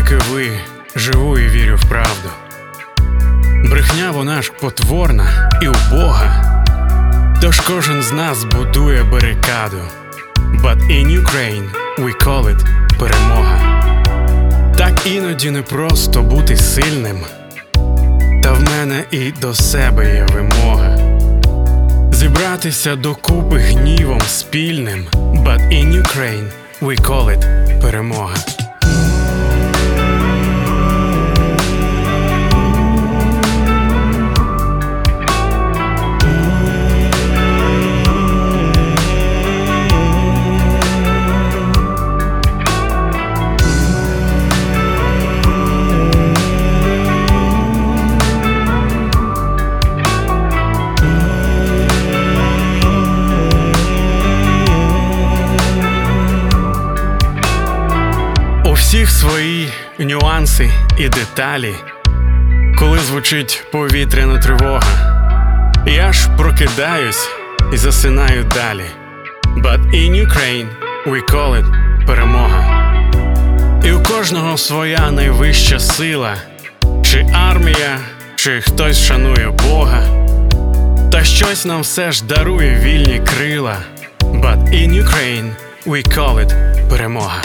як і ви, живу і вірю в правду. Брехня вона ж потворна і убога, тож кожен з нас будує барикаду. But in Ukraine we call it перемога. Так іноді непросто бути сильним, та в мене і до себе є вимога. Зібратися докупи гнівом спільним. But in Ukraine we call it перемога. У всіх свої нюанси і деталі, коли звучить повітряна тривога. Я ж прокидаюсь і засинаю далі. But in Ukraine we call it перемога. І у кожного своя найвища сила, чи армія, чи хтось шанує Бога. Та щось нам все ж дарує вільні крила. But in Ukraine we call it перемога.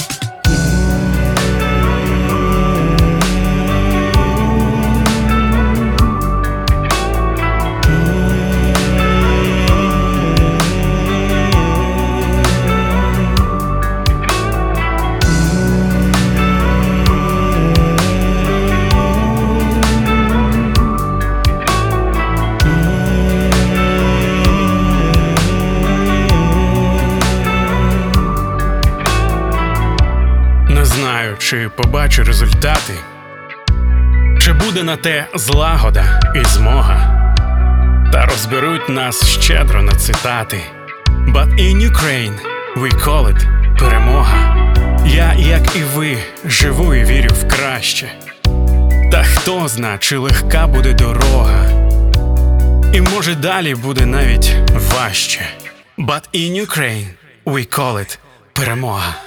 Не знаю, чи побачу результати, чи буде на те злагода і змога, та розберуть нас щедро на цитати. But in Ukraine we call it перемога. Я, як і ви, живу і вірю в краще. Та хто зна, чи легка буде дорога, і може далі буде навіть важче. But in Ukraine we call it перемога.